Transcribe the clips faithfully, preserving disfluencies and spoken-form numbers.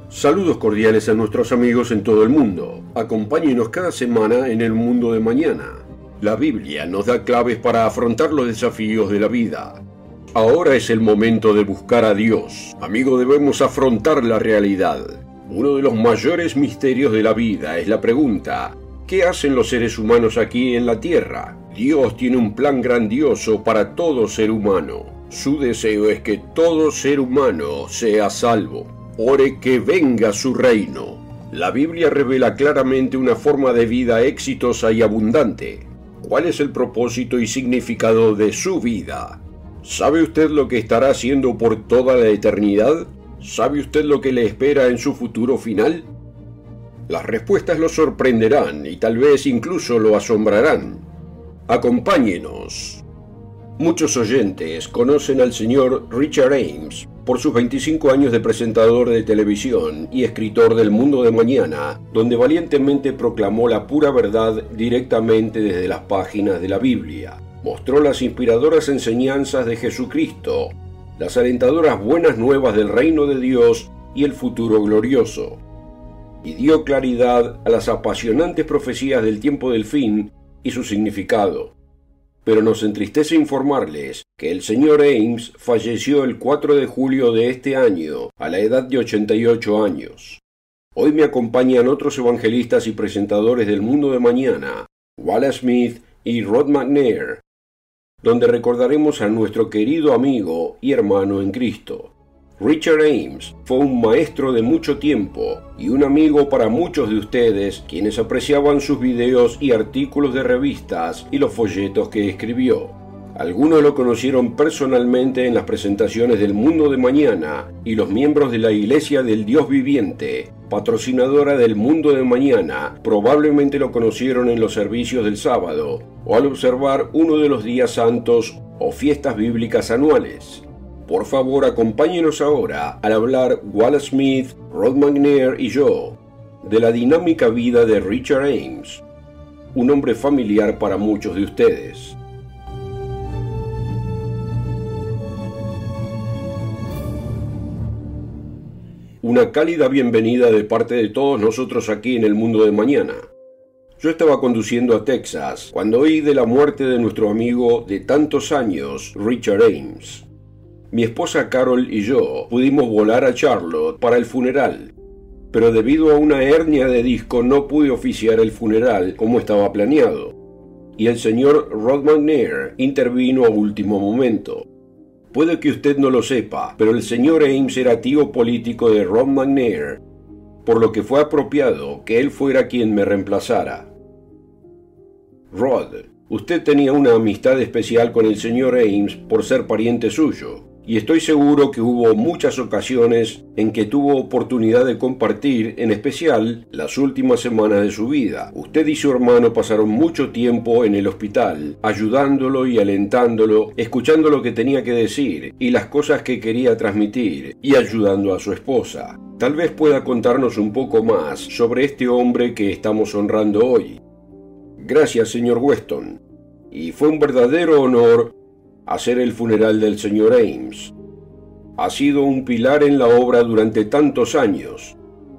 Saludos cordiales a nuestros amigos en todo el mundo. Acompáñenos cada semana en el mundo de mañana. La Biblia nos da claves para afrontar los desafíos de la vida. Ahora es el momento de buscar a Dios. Amigo, debemos afrontar la realidad. Uno de los mayores misterios de la vida es la pregunta: ¿qué hacen los seres humanos aquí en la tierra? Dios tiene un plan grandioso para todo ser humano. Su deseo es que todo ser humano sea salvo. Ore que venga su reino. La Biblia revela claramente una forma de vida exitosa y abundante. ¿Cuál es el propósito y significado de su vida? ¿Sabe usted lo que estará haciendo por toda la eternidad? ¿Sabe usted lo que le espera en su futuro final? Las respuestas lo sorprenderán y tal vez incluso lo asombrarán. Acompáñenos. Muchos oyentes conocen al señor Richard Ames por sus veinticinco años de presentador de televisión y escritor del Mundo de Mañana, donde valientemente proclamó la pura verdad directamente desde las páginas de la Biblia. Mostró las inspiradoras enseñanzas de Jesucristo, las alentadoras buenas nuevas del reino de Dios y el futuro glorioso, y dio claridad a las apasionantes profecías del tiempo del fin y su significado. Pero nos entristece informarles que el señor Ames falleció el cuatro de julio de este año, a la edad de ochenta y ocho años. Hoy me acompañan otros evangelistas y presentadores del Mundo de Mañana, Wallace Smith y Rod McNair, donde recordaremos a nuestro querido amigo y hermano en Cristo. Richard Ames fue un maestro de mucho tiempo y un amigo para muchos de ustedes, quienes apreciaban sus videos y artículos de revistas y los folletos que escribió. Algunos lo conocieron personalmente en las presentaciones del Mundo de Mañana, y los miembros de la Iglesia del Dios Viviente, patrocinadora del Mundo de Mañana, probablemente lo conocieron en los servicios del sábado o al observar uno de los días santos o fiestas bíblicas anuales. Por favor, acompáñenos ahora al hablar Wallace Smith, Rod McNair y yo de la dinámica vida de Richard Ames, un hombre familiar para muchos de ustedes. Una cálida bienvenida de parte de todos nosotros aquí en el Mundo de Mañana. Yo estaba conduciendo a Texas cuando oí de la muerte de nuestro amigo de tantos años, Richard Ames. Mi esposa Carol y yo pudimos volar a Charlotte para el funeral, pero debido a una hernia de disco no pude oficiar el funeral como estaba planeado, y el señor Rod McNair intervino a último momento. Puede que usted no lo sepa, pero el señor Ames era tío político de Rod McNair, por lo que fue apropiado que él fuera quien me reemplazara. Rod, usted tenía una amistad especial con el señor Ames por ser pariente suyo, y estoy seguro que hubo muchas ocasiones en que tuvo oportunidad de compartir, en especial, las últimas semanas de su vida. Usted y su hermano pasaron mucho tiempo en el hospital, ayudándolo y alentándolo, escuchando lo que tenía que decir y las cosas que quería transmitir, y ayudando a su esposa. Tal vez pueda contarnos un poco más sobre este hombre que estamos honrando hoy. Gracias, señor Weston. Y fue un verdadero honor hacer el funeral del señor Ames. Ha sido un pilar en la obra durante tantos años.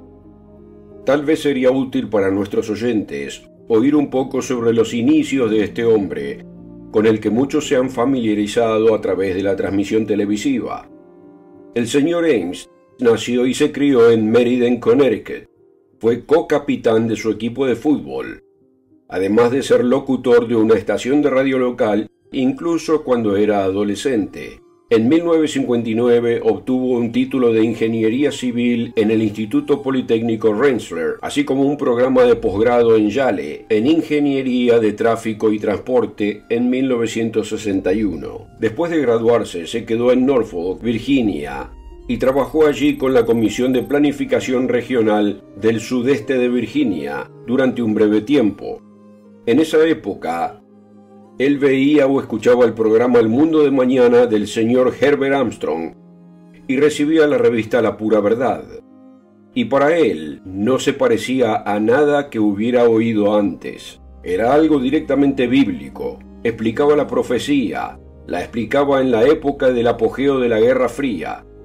Tal vez sería útil para nuestros oyentes oír un poco sobre los inicios de este hombre, con el que muchos se han familiarizado a través de la transmisión televisiva. El señor Ames nació y se crió en Meriden, Connecticut. Fue co-capitán de su equipo de fútbol, además de ser locutor de una estación de radio local, incluso cuando era adolescente. En mil novecientos cincuenta y nueve obtuvo un título de Ingeniería Civil en el Instituto Politécnico Rensselaer, así como un programa de posgrado en Yale, en Ingeniería de Tráfico y Transporte en mil novecientos sesenta y uno. Después de graduarse, se quedó en Norfolk, Virginia, y trabajó allí con la Comisión de Planificación Regional del Sudeste de Virginia durante un breve tiempo. En esa época, él veía o escuchaba el programa El Mundo de Mañana del señor Herbert Armstrong y recibía la revista La Pura Verdad. Y para él no se parecía a nada que hubiera oído antes. Era algo directamente bíblico. Explicaba la profecía, la explicaba en la época del apogeo de la Guerra Fría.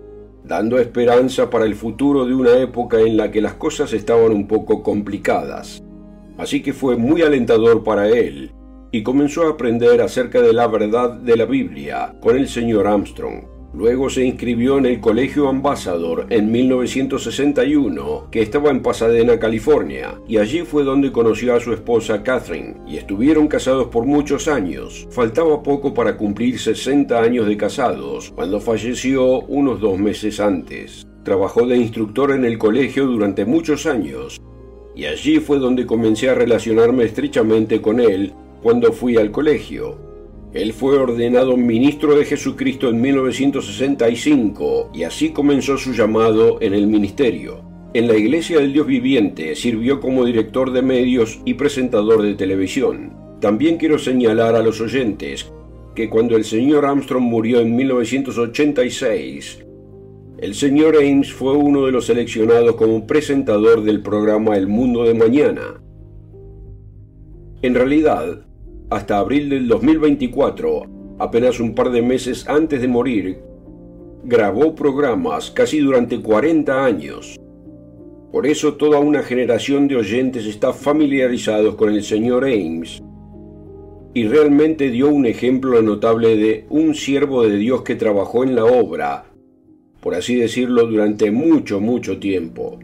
dando esperanza para el futuro de una época en la que las cosas estaban un poco complicadas. Así que fue muy alentador para él, y comenzó a aprender acerca de la verdad de la Biblia con el señor Armstrong. Luego se inscribió en el Colegio Ambassador en mil novecientos sesenta y uno, que estaba en Pasadena, California, y allí fue donde conoció a su esposa Catherine, y estuvieron casados por muchos años. Faltaba poco para cumplir sesenta años de casados, cuando falleció unos dos meses antes. Trabajó de instructor en el colegio durante muchos años, y allí fue donde comencé a relacionarme estrechamente con él cuando fui al colegio. Él fue ordenado ministro de Jesucristo en mil novecientos sesenta y cinco y así comenzó su llamado en el ministerio. En la Iglesia del Dios Viviente sirvió como director de medios y presentador de televisión. También quiero señalar a los oyentes que cuando el señor Armstrong murió en mil novecientos ochenta y seis, el señor Ames fue uno de los seleccionados como presentador del programa El Mundo de Mañana. En realidad, hasta abril del dos mil veinticuatro, apenas un par de meses antes de morir, grabó programas casi durante cuarenta años. Por eso toda una generación de oyentes está familiarizados con el señor Ames, y realmente dio un ejemplo notable de un siervo de Dios que trabajó en la obra, por así decirlo, durante mucho, mucho tiempo.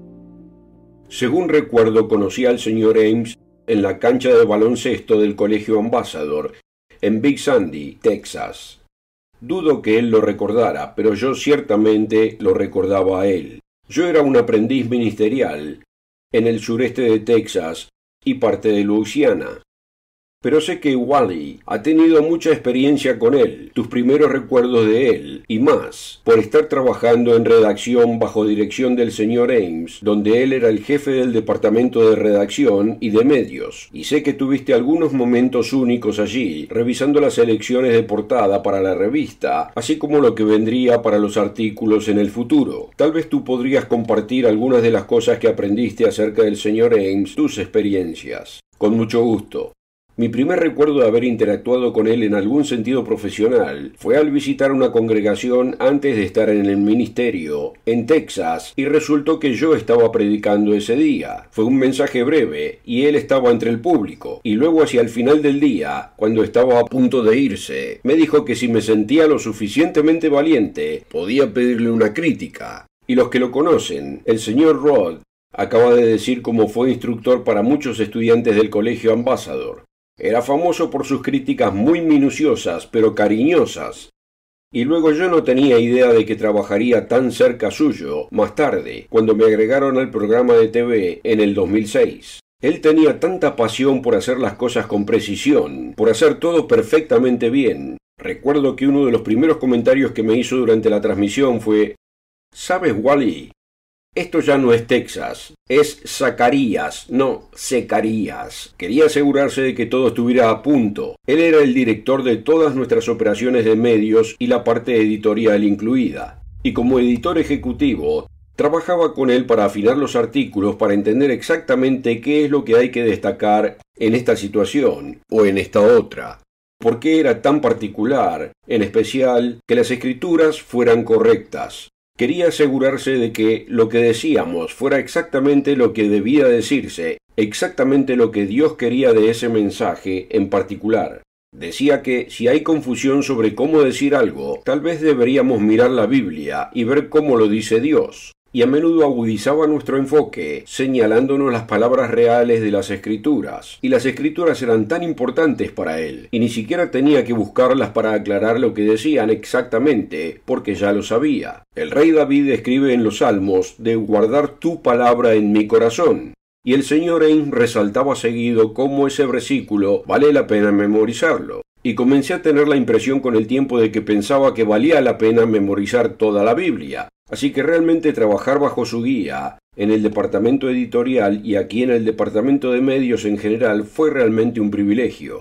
Según recuerdo, conocí al señor Ames en la cancha de baloncesto del Colegio Ambassador, en Big Sandy, Texas. Dudo que él lo recordara, pero yo ciertamente lo recordaba a él. Yo era un aprendiz ministerial en el sureste de Texas y parte de Louisiana. Pero sé que Wally ha tenido mucha experiencia con él, tus primeros recuerdos de él, y más, por estar trabajando en redacción bajo dirección del señor Ames, donde él era el jefe del departamento de redacción y de medios, y sé que tuviste algunos momentos únicos allí, revisando las selecciones de portada para la revista, así como lo que vendría para los artículos en el futuro. Tal vez tú podrías compartir algunas de las cosas que aprendiste acerca del señor Ames, tus experiencias. Con mucho gusto. Mi primer recuerdo de haber interactuado con él en algún sentido profesional fue al visitar una congregación antes de estar en el ministerio, en Texas, y resultó que yo estaba predicando ese día. Fue un mensaje breve, y él estaba entre el público, y luego hacia el final del día, cuando estaba a punto de irse, me dijo que si me sentía lo suficientemente valiente, podía pedirle una crítica. Y los que lo conocen, el señor Rod acaba de decir cómo fue instructor para muchos estudiantes del Colegio Ambassador. Era famoso por sus críticas muy minuciosas, pero cariñosas. Y luego yo no tenía idea de que trabajaría tan cerca suyo más tarde, cuando me agregaron al programa de T V en el dos mil seis. Él tenía tanta pasión por hacer las cosas con precisión, por hacer todo perfectamente bien. Recuerdo que uno de los primeros comentarios que me hizo durante la transmisión fue: ¿Sabes, Wally? Esto ya no es Texas, es Zacarías, no Zecarías. Quería asegurarse de que todo estuviera a punto. Él era el director de todas nuestras operaciones de medios y la parte editorial incluida. Y como editor ejecutivo, trabajaba con él para afinar los artículos para entender exactamente qué es lo que hay que destacar en esta situación o en esta otra. ¿Por qué era tan particular, en especial, que las escrituras fueran correctas? Quería asegurarse de que lo que decíamos fuera exactamente lo que debía decirse, exactamente lo que Dios quería de ese mensaje en particular. Decía que si hay confusión sobre cómo decir algo, tal vez deberíamos mirar la Biblia y ver cómo lo dice Dios. Y a menudo agudizaba nuestro enfoque, señalándonos las palabras reales de las Escrituras. Y las Escrituras eran tan importantes para él, y ni siquiera tenía que buscarlas para aclarar lo que decían exactamente, porque ya lo sabía. El rey David escribe en los Salmos de guardar tu palabra en mi corazón. Y el señor Ames resaltaba seguido cómo ese versículo vale la pena memorizarlo. Y comencé a tener la impresión con el tiempo de que pensaba que valía la pena memorizar toda la Biblia. Así que realmente trabajar bajo su guía, en el departamento editorial y aquí en el departamento de medios en general, fue realmente un privilegio.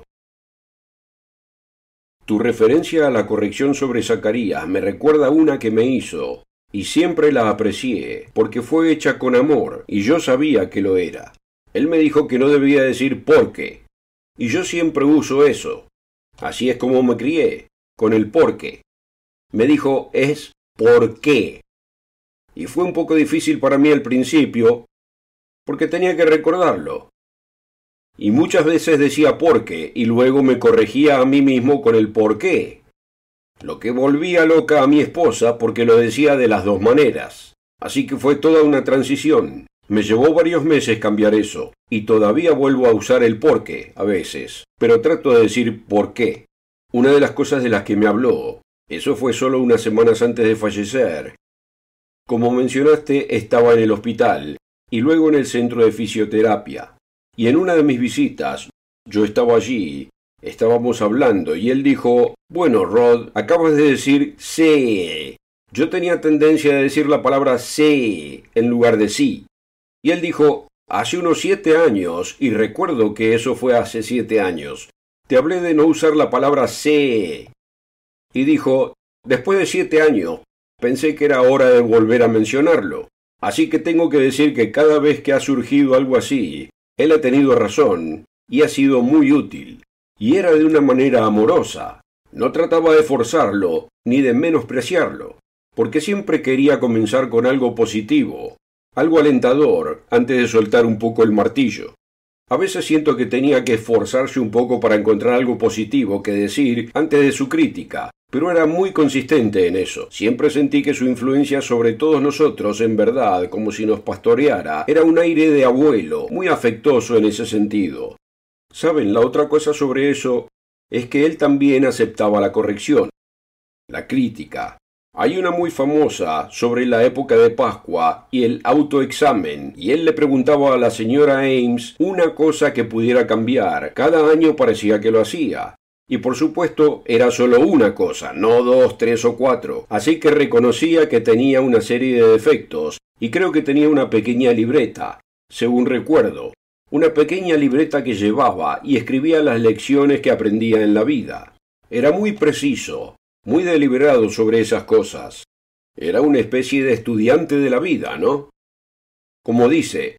Tu referencia a la corrección sobre Zacarías me recuerda una que me hizo, y siempre la aprecié, porque fue hecha con amor, y yo sabía que lo era. Él me dijo que no debía decir por qué, y yo siempre uso eso. Así es como me crié, con el por qué. Me dijo, es por qué. y fue un poco difícil para mí al principio, porque tenía que recordarlo. Y muchas veces decía por qué, y luego me corregía a mí mismo con el por qué. Lo que volvía loca a mi esposa porque lo decía de las dos maneras. Así que fue toda una transición. Me llevó varios meses cambiar eso, y todavía vuelvo a usar el por qué a veces, pero trato de decir por qué. Una de las cosas de las que me habló, eso fue solo unas semanas antes de fallecer. Como mencionaste, estaba en el hospital, y luego en el centro de fisioterapia. Y en una de mis visitas, yo estaba allí, estábamos hablando, y él dijo, bueno, Rod, acabas de decir sí. Yo tenía tendencia a decir la palabra sí en lugar de sí. Y él dijo, hace unos siete años, y recuerdo que eso fue hace siete años, te hablé de no usar la palabra sí. Y dijo, después de siete años, pensé que era hora de volver a mencionarlo. Así que tengo que decir que cada vez que ha surgido algo así, él ha tenido razón y ha sido muy útil. Y era de una manera amorosa. No trataba de forzarlo ni de menospreciarlo, porque siempre quería comenzar con algo positivo, algo alentador, antes de soltar un poco el martillo. A veces siento que tenía que esforzarse un poco para encontrar algo positivo que decir antes de su crítica, pero era muy consistente en eso. Siempre sentí que su influencia sobre todos nosotros, en verdad, como si nos pastoreara, era un aire de abuelo, muy afectuoso en ese sentido. ¿Saben? La otra cosa sobre eso es que él también aceptaba la corrección, la crítica. Hay una muy famosa sobre la época de Pascua y el autoexamen, y él le preguntaba a la señora Ames una cosa que pudiera cambiar. Cada año parecía que lo hacía. Y por supuesto era solo una cosa, no dos, tres o cuatro. Así que reconocía que tenía una serie de defectos, y creo que tenía una pequeña libreta, según recuerdo. Una pequeña libreta que llevaba y escribía las lecciones que aprendía en la vida. Era muy preciso, muy deliberado sobre esas cosas. Era una especie de estudiante de la vida, ¿no? Como dice,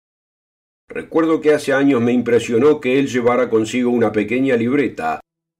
recuerdo que hace años me impresionó que él llevara consigo una pequeña libreta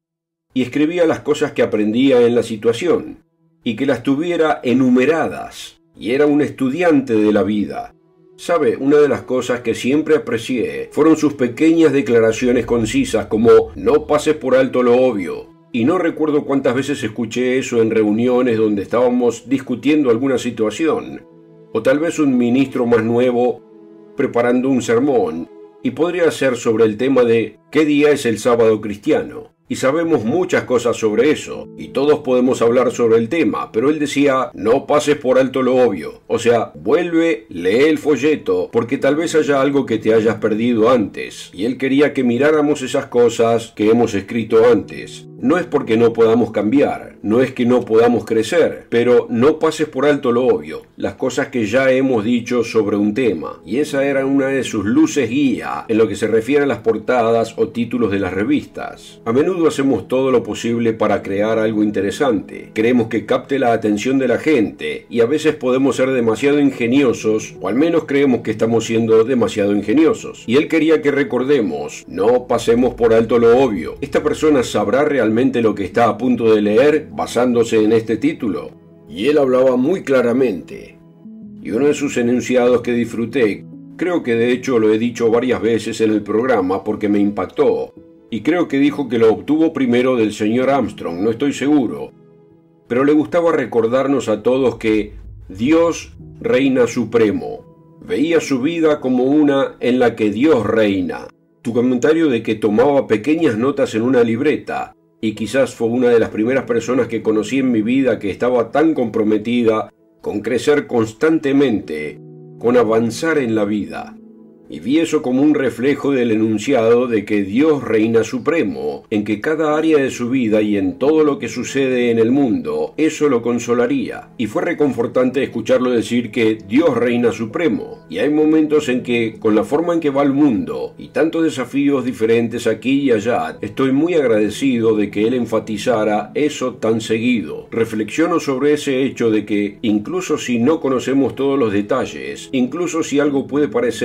y escribía las cosas que aprendía en la situación, y que las tuviera enumeradas, y era un estudiante de la vida. ¿Sabe? Una de las cosas que siempre aprecié fueron sus pequeñas declaraciones concisas como no pases por alto lo obvio. Y no recuerdo cuántas veces escuché eso en reuniones donde estábamos discutiendo alguna situación. O tal vez un ministro más nuevo preparando un sermón, y podría ser sobre el tema de ¿qué día es el sábado cristiano? Y sabemos muchas cosas sobre eso, y todos podemos hablar sobre el tema, pero él decía, no pases por alto lo obvio. O sea, vuelve, lee el folleto, porque tal vez haya algo que te hayas perdido antes. Y él quería que miráramos esas cosas que hemos escrito antes. No es porque no podamos cambiar, no es que no podamos crecer, pero no pases por alto lo obvio, las cosas que ya hemos dicho sobre un tema. Y esa era una de sus luces guía en lo que se refiere a las portadas o títulos de las revistas. A menudo hacemos todo lo posible para crear algo interesante. Queremos que capte la atención de la gente y a veces podemos ser demasiado ingeniosos, o al menos creemos que estamos siendo demasiado ingeniosos. Y él quería que recordemos, no pasemos por alto lo obvio. Esta persona sabrá realmente lo que está a punto de leer basándose en este título. Y él hablaba muy claramente. Y uno de sus enunciados que disfruté, creo que de hecho lo he dicho varias veces en el programa porque me impactó, y creo que dijo que lo obtuvo primero del señor Armstrong, no estoy seguro, pero le gustaba recordarnos a todos que Dios reina supremo. Veía su vida como una en la que Dios reina. Tu comentario de que tomaba pequeñas notas en una libreta, y quizás fue una de las primeras personas que conocí en mi vida que estaba tan comprometida con crecer constantemente, con avanzar en la vida. Y vi eso como un reflejo del enunciado de que Dios reina supremo, en que cada área de su vida y en todo lo que sucede en el mundo, eso lo consolaría. Y fue reconfortante escucharlo decir que Dios reina supremo. Y hay momentos en que, con la forma en que va el mundo, y tantos desafíos diferentes aquí y allá, estoy muy agradecido de que él enfatizara eso tan seguido. Reflexiono sobre ese hecho de que, incluso si no conocemos todos los detalles, incluso si algo puede parecer un desafío,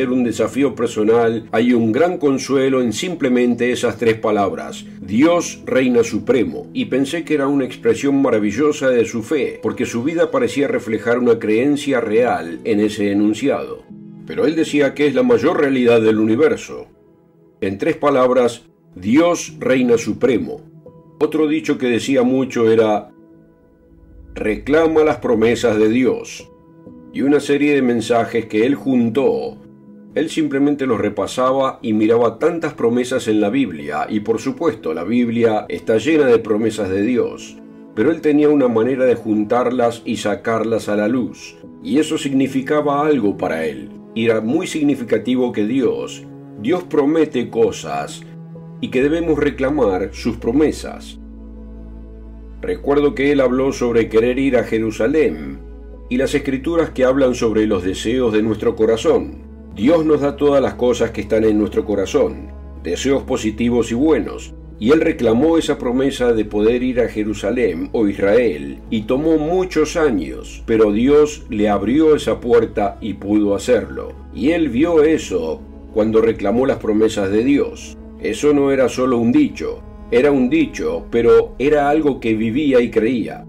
desafío personal, hay un gran consuelo en simplemente esas tres palabras: Dios reina supremo. Y pensé que era una expresión maravillosa de su fe, porque su vida parecía reflejar una creencia real en ese enunciado. Pero él decía que es la mayor realidad del universo. En tres palabras, Dios reina supremo. Otro dicho que decía mucho era: reclama las promesas de Dios. Y una serie de mensajes que él juntó. Él simplemente los repasaba y miraba tantas promesas en la Biblia, y por supuesto la Biblia está llena de promesas de Dios, pero él tenía una manera de juntarlas y sacarlas a la luz, y eso significaba algo para él. Y era muy significativo que Dios, Dios promete cosas y que debemos reclamar sus promesas. Recuerdo que él habló sobre querer ir a Jerusalén, y las escrituras que hablan sobre los deseos de nuestro corazón. Dios nos da todas las cosas que están en nuestro corazón, deseos positivos y buenos, y él reclamó esa promesa de poder ir a Jerusalén o Israel, y tomó muchos años, pero Dios le abrió esa puerta y pudo hacerlo. Y él vio eso cuando reclamó las promesas de Dios. Eso no era solo un dicho, era un dicho, pero era algo que vivía y creía.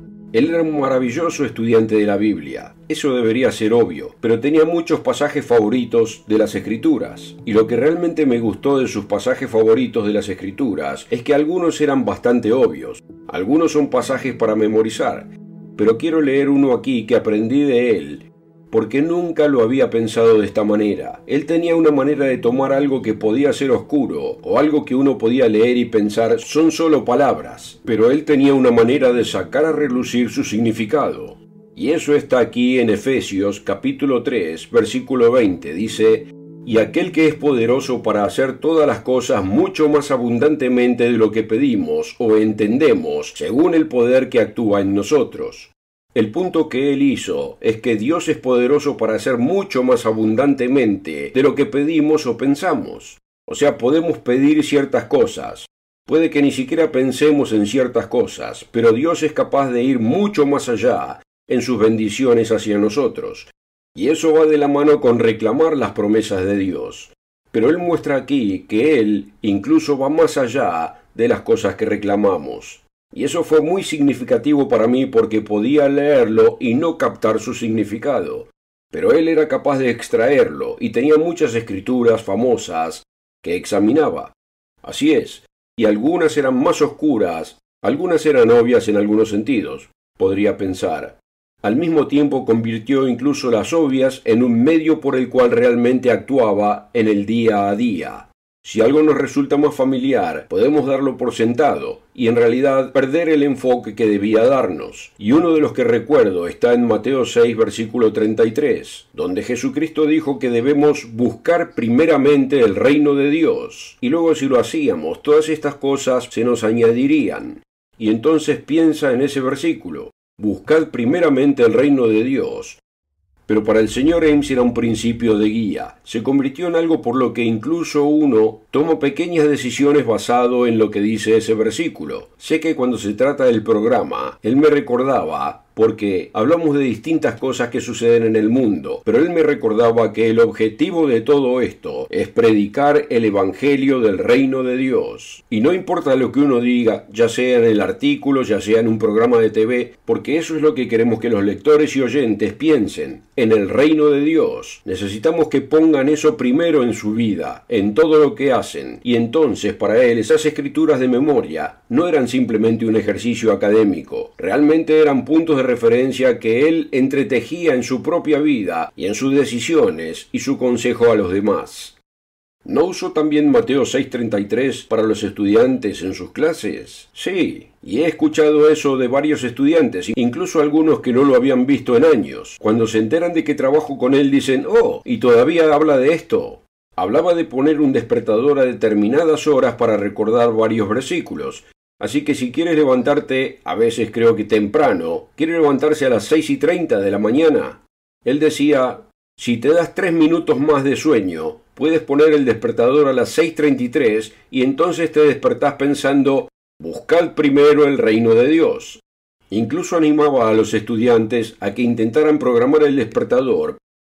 Él era un maravilloso estudiante de la Biblia, eso debería ser obvio, pero tenía muchos pasajes favoritos de las Escrituras. Y lo que realmente me gustó de sus pasajes favoritos de las Escrituras es que algunos eran bastante obvios, algunos son pasajes para memorizar, pero quiero leer uno aquí que aprendí de él, porque nunca lo había pensado de esta manera. Él tenía una manera de tomar algo que podía ser oscuro, o algo que uno podía leer y pensar son solo palabras, pero él tenía una manera de sacar a relucir su significado. Y eso está aquí en Efesios capítulo tres, versículo veinte, dice: y aquel que es poderoso para hacer todas las cosas mucho más abundantemente de lo que pedimos o entendemos, según el poder que actúa en nosotros. El punto que él hizo es que Dios es poderoso para hacer mucho más abundantemente de lo que pedimos o pensamos. O sea, podemos pedir ciertas cosas. Puede que ni siquiera pensemos en ciertas cosas, pero Dios es capaz de ir mucho más allá en sus bendiciones hacia nosotros. Y eso va de la mano con reclamar las promesas de Dios. Pero él muestra aquí que él incluso va más allá de las cosas que reclamamos. Y eso fue muy significativo para mí porque podía leerlo y no captar su significado. Pero él era capaz de extraerlo y tenía muchas escrituras famosas que examinaba. Así es, y algunas eran más oscuras, algunas eran obvias en algunos sentidos, podría pensar. Al mismo tiempo convirtió incluso las obvias en un medio por el cual realmente actuaba en el día a día. Si algo nos resulta más familiar, podemos darlo por sentado y en realidad perder el enfoque que debía darnos. Y uno de los que recuerdo está en Mateo seis, versículo treinta y tres, donde Jesucristo dijo que debemos buscar primeramente el reino de Dios. Y luego, si lo hacíamos, todas estas cosas se nos añadirían. Y entonces piensa en ese versículo: buscad primeramente el reino de Dios. Pero para el señor Ames era un principio de guía. Se convirtió en algo por lo que incluso uno toma pequeñas decisiones basado en lo que dice ese versículo. Sé que cuando se trata del programa, él me recordaba, porque hablamos de distintas cosas que suceden en el mundo, pero él me recordaba que el objetivo de todo esto es predicar el evangelio del reino de Dios. Y no importa lo que uno diga, ya sea en el artículo, ya sea en un programa de T V, porque eso es lo que queremos que los lectores y oyentes piensen, en el reino de Dios. Necesitamos que pongan eso primero en su vida, en todo lo que hacen, y entonces para él esas escrituras de memoria no eran simplemente un ejercicio académico, realmente eran puntos de referencia que él entretejía en su propia vida y en sus decisiones y su consejo a los demás. ¿No usó también Mateo seis treinta y tres para los estudiantes en sus clases? Sí, y he escuchado eso de varios estudiantes, incluso algunos que no lo habían visto en años. Cuando se enteran de que trabajo con él dicen: oh, y todavía habla de esto. Hablaba de poner un despertador a determinadas horas para recordar varios versículos. Así que si quieres levantarte, a veces creo que temprano, quiere levantarse a las seis y treinta de la mañana. Él decía: si te das tres minutos más de sueño, puedes poner el despertador a las seis treinta y tres y entonces te despertás pensando: buscad primero el reino de Dios. Incluso animaba a los estudiantes a que intentaran programar el despertador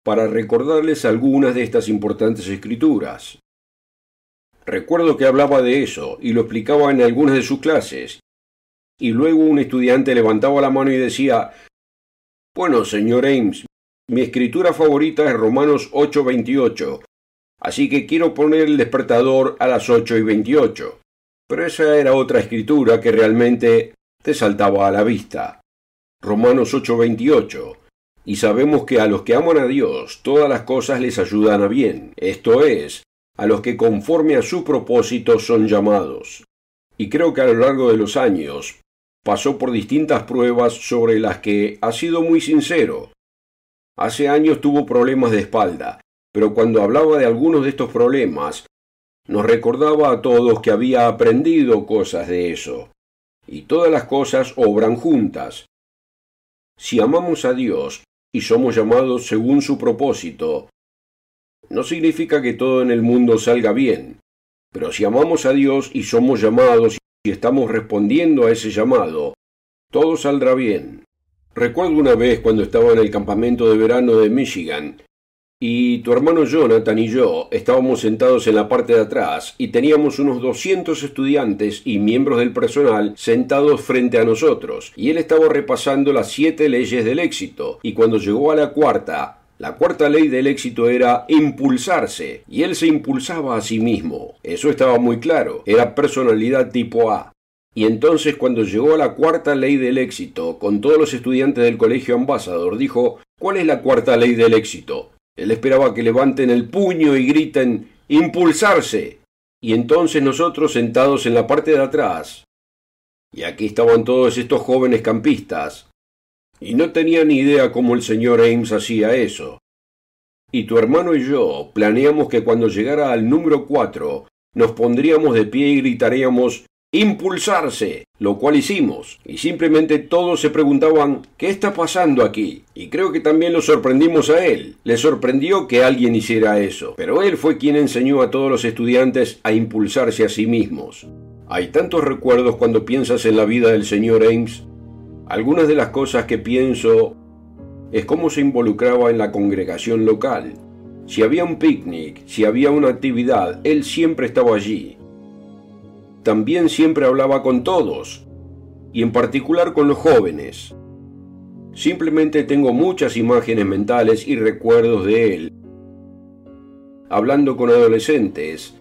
para recordarles algunas de estas importantes escrituras. Recuerdo que hablaba de eso y lo explicaba en algunas de sus clases, y luego un estudiante levantaba la mano y decía: «Bueno, señor Ames, mi escritura favorita es Romanos ocho veintiocho, así que quiero poner el despertador a las ocho y veintiocho». Pero esa era otra escritura que realmente te saltaba a la vista. Romanos ocho veintiocho. Y sabemos que a los que aman a Dios, todas las cosas les ayudan a bien, esto es, a los que conforme a su propósito son llamados. Y creo que a lo largo de los años pasó por distintas pruebas sobre las que ha sido muy sincero. Hace años tuvo problemas de espalda, pero cuando hablaba de algunos de estos problemas, nos recordaba a todos que había aprendido cosas de eso. Y todas las cosas obran juntas. Si amamos a Dios y somos llamados según su propósito, no significa que todo en el mundo salga bien, pero si amamos a Dios y somos llamados y estamos respondiendo a ese llamado, todo saldrá bien. Recuerdo una vez cuando estaba en el campamento de verano de Michigan, y tu hermano Jonathan y yo estábamos sentados en la parte de atrás y teníamos unos doscientos estudiantes y miembros del personal sentados frente a nosotros, y él estaba repasando las siete leyes del éxito, y cuando llegó a la cuarta, la cuarta ley del éxito era impulsarse, y él se impulsaba a sí mismo. Eso estaba muy claro, era personalidad tipo A. Y entonces cuando llegó a la cuarta ley del éxito, con todos los estudiantes del colegio Ambassador, dijo: ¿cuál es la cuarta ley del éxito? Él esperaba que levanten el puño y griten ¡impulsarse! Y entonces nosotros sentados en la parte de atrás, y aquí estaban todos estos jóvenes campistas, y no tenían ni idea cómo el señor Ames hacía eso. Y tu hermano y yo planeamos que cuando llegara al número cuatro, nos pondríamos de pie y gritaríamos ¡impulsarse!, lo cual hicimos, y simplemente todos se preguntaban ¿qué está pasando aquí? Y creo que también lo sorprendimos a él. Le sorprendió que alguien hiciera eso, pero él fue quien enseñó a todos los estudiantes a impulsarse a sí mismos. Hay tantos recuerdos cuando piensas en la vida del señor Ames. Algunas de las cosas que pienso es cómo se involucraba en la congregación local. Si había un picnic, si había una actividad, él siempre estaba allí. También siempre hablaba con todos, y en particular con los jóvenes. Simplemente tengo muchas imágenes mentales y recuerdos de él, hablando con adolescentes,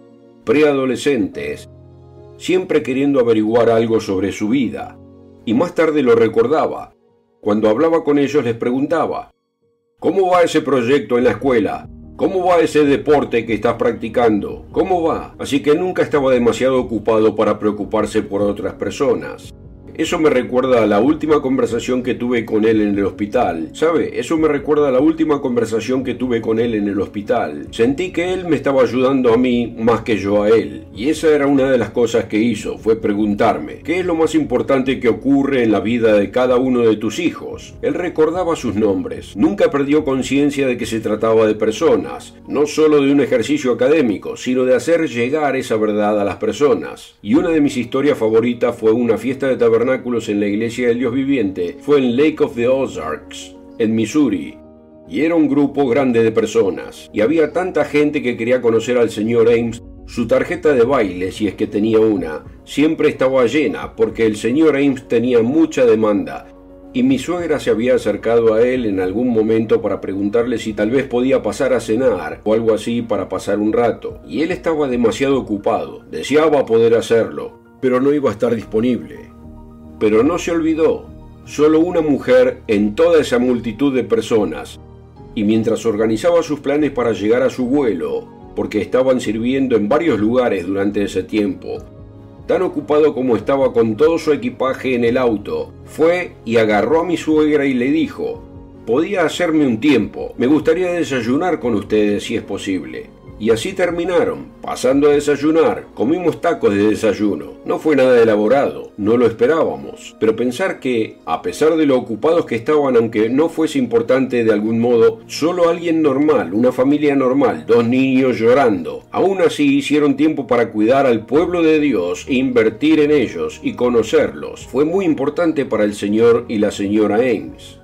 preadolescentes, siempre queriendo averiguar algo sobre su vida. Y más tarde lo recordaba. Cuando hablaba con ellos les preguntaba: ¿cómo va ese proyecto en la escuela? ¿Cómo va ese deporte que estás practicando? ¿Cómo va? Así que nunca estaba demasiado ocupado para preocuparse por otras personas. Eso me recuerda a la última conversación que tuve con él en el hospital. ¿Sabe? Eso me recuerda a la última conversación que tuve con él en el hospital. Sentí que él me estaba ayudando a mí más que yo a él. Y esa era una de las cosas que hizo, fue preguntarme: ¿qué es lo más importante que ocurre en la vida de cada uno de tus hijos? Él recordaba sus nombres. Nunca perdió conciencia de que se trataba de personas, no solo de un ejercicio académico, sino de hacer llegar esa verdad a las personas. Y una de mis historias favoritas fue una fiesta de tabernáculos en la iglesia del Dios viviente. Fue en Lake of the Ozarks, en Missouri, y era un grupo grande de personas, y había tanta gente que quería conocer al señor Ames. Su tarjeta de baile, si es que tenía una, siempre estaba llena, porque el señor Ames tenía mucha demanda, y mi suegra se había acercado a él en algún momento para preguntarle si tal vez podía pasar a cenar o algo así para pasar un rato, y él estaba demasiado ocupado. Deseaba poder hacerlo, pero no iba a estar disponible. Pero no se olvidó, solo una mujer en toda esa multitud de personas, y mientras organizaba sus planes para llegar a su vuelo, porque estaban sirviendo en varios lugares durante ese tiempo, tan ocupado como estaba con todo su equipaje en el auto, fue y agarró a mi suegra y le dijo: «¿Podía hacerme un tiempo? Me gustaría desayunar con ustedes si es posible». Y así terminaron, pasando a desayunar. Comimos tacos de desayuno. No fue nada elaborado, no lo esperábamos. Pero pensar que, a pesar de lo ocupados que estaban, aunque no fuese importante de algún modo, solo alguien normal, una familia normal, dos niños llorando, aún así hicieron tiempo para cuidar al pueblo de Dios e invertir en ellos y conocerlos. Fue muy importante para el señor y la señora Ames.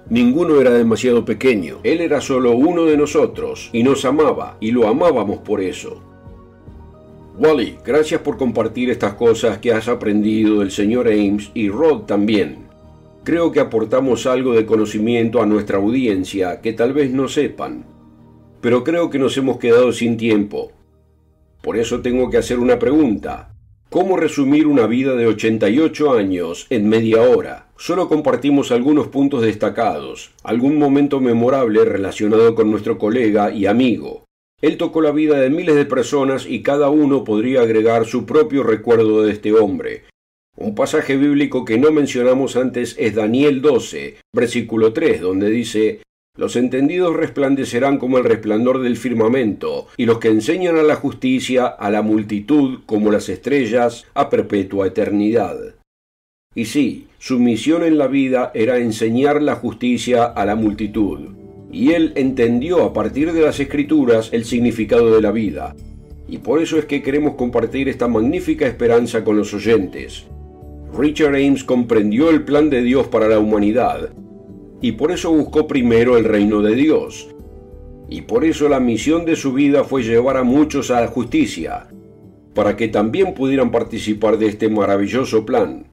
Ninguno era demasiado pequeño, él era solo uno de nosotros, y nos amaba, y lo amábamos por eso. Wally, gracias por compartir estas cosas que has aprendido del señor Ames, y Rod también. Creo que aportamos algo de conocimiento a nuestra audiencia que tal vez no sepan. Pero creo que nos hemos quedado sin tiempo. Por eso tengo que hacer una pregunta. ¿Cómo resumir una vida de ochenta y ocho años en media hora? Solo compartimos algunos puntos destacados, algún momento memorable relacionado con nuestro colega y amigo. Él tocó la vida de miles de personas y cada uno podría agregar su propio recuerdo de este hombre. Un pasaje bíblico que no mencionamos antes es Daniel doce, versículo tres, donde dice: «Los entendidos resplandecerán como el resplandor del firmamento, y los que enseñan a la justicia a la multitud como las estrellas a perpetua eternidad». Y sí, su misión en la vida era enseñar la justicia a la multitud, y él entendió a partir de las Escrituras el significado de la vida, y por eso es que queremos compartir esta magnífica esperanza con los oyentes. Richard Ames comprendió el plan de Dios para la humanidad, y por eso buscó primero el reino de Dios. Y por eso la misión de su vida fue llevar a muchos a la justicia, para que también pudieran participar de este maravilloso plan.